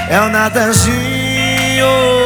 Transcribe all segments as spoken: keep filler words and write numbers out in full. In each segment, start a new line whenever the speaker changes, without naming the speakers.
é o Natanzinho.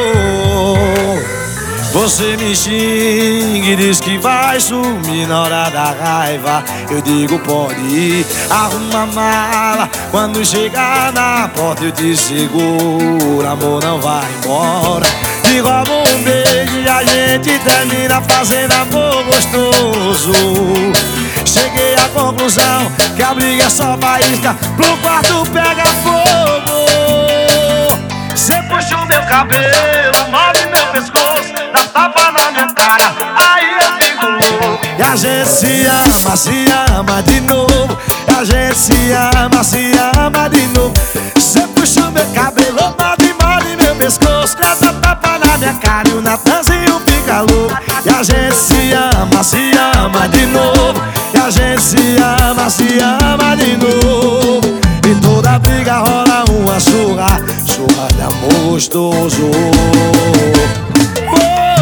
Você me xinga e diz que vai sumir na hora da raiva. Eu digo pode ir, arruma a mala. Quando chegar na porta eu te seguro. Amor, não vai embora. Te roubo um beijo e a gente termina fazendo amor gostoso. Cheguei à conclusão que a briga é só faísca, pro quarto pega fogo. Cê puxa o meu cabelo, move meu pescoço, dá tapa na minha cara, aí eu fico louco. E a gente se ama, se ama de novo. E a gente se ama, se ama de novo. Cê puxa o meu cabelo, move, move meu pescoço, dá tapa na minha cara e o Natanzinho fica louco. E a gente se ama, se ama de novo. E a gente se ama, se ama de novo. E toda briga rola uma surra, surra de amor gostoso. Oh,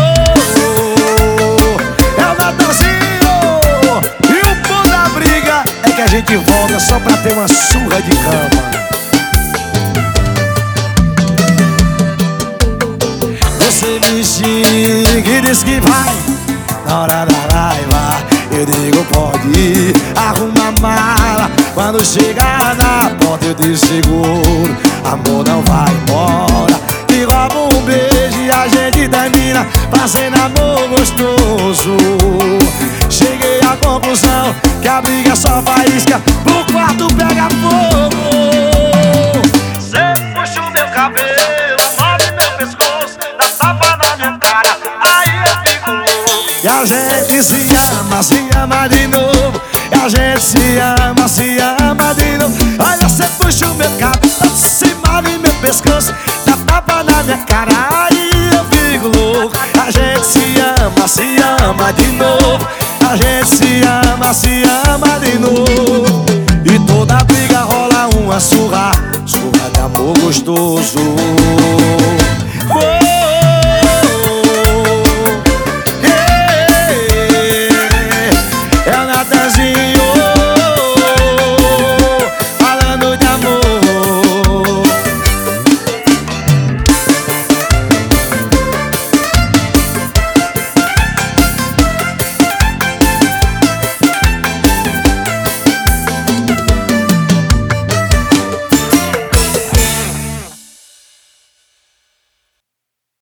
oh, oh, é o Natanzinho. E o bom da briga é que a gente volta só pra ter uma surra de cama. Você me xinga e diz que vai na hora da raiva. Eu digo pode ir, arruma a mala. Quando chegar na porta eu te seguro. Amor, não vai embora. Te roubo um beijo e a gente termina fazendo amor gostoso. Cheguei à conclusão que a briga é só faísca, pro quarto pega fogo.